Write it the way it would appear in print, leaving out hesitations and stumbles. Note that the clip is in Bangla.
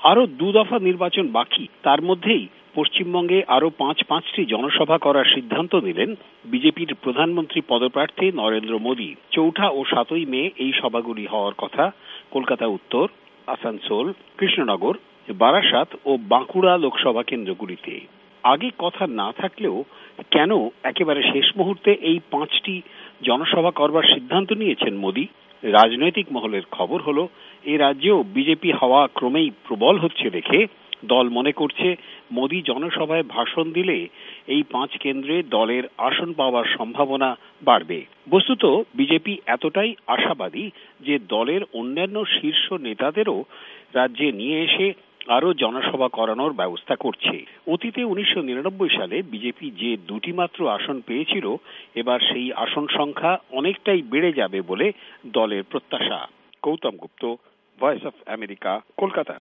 আরো 2 দফা নির্বাচন বাকি, তার মধ্যেই পশ্চিমবঙ্গে আরো পাঁচটি জনসভা করার সিদ্ধান্ত নিলেন বিজেপির প্রধানমন্ত্রী পদপ্রার্থী নরেন্দ্র মোদী। 4 ও 7 মে এই সভাগুলি হওয়ার কথা কলকাতা উত্তর, আসানসোল, কৃষ্ণনগর, বারাসাত ও বাঁকুড়া লোকসভা কেন্দ্রগুলিতে। আগে কথা না থাকলেও কেন একেবারে শেষ মুহূর্তে এই 5টি জনসভা করবার সিদ্ধান্ত নিয়েছেন মোদী? রাজনৈতিক মহলের খবর হলো, এ রাজ্যেও বিজেপি হাওয়া ক্রমেই প্রবল হচ্ছে দেখে দল মনে করছে মোদী জনসভায় ভাষণ দিলে এই 5 কেন্দ্রে দলের আসন পাওয়ার সম্ভাবনা বাড়বে। বস্তুত বিজেপি এতটাই আশাবাদী যে দলের অন্যান্য শীর্ষ নেতাদেরও রাজ্যে নিয়ে এসে আরো জনসভা করানোর ব্যবস্থা করছে। অতীতে 1999 সালে বিজেপি যে 2টি মাত্র আসন পেয়েছিল, এবার সেই আসন সংখ্যা অনেকটাই বেড়ে যাবে বলে দলের প্রত্যাশা। Gautam Gupta, voice of America, Kolkata.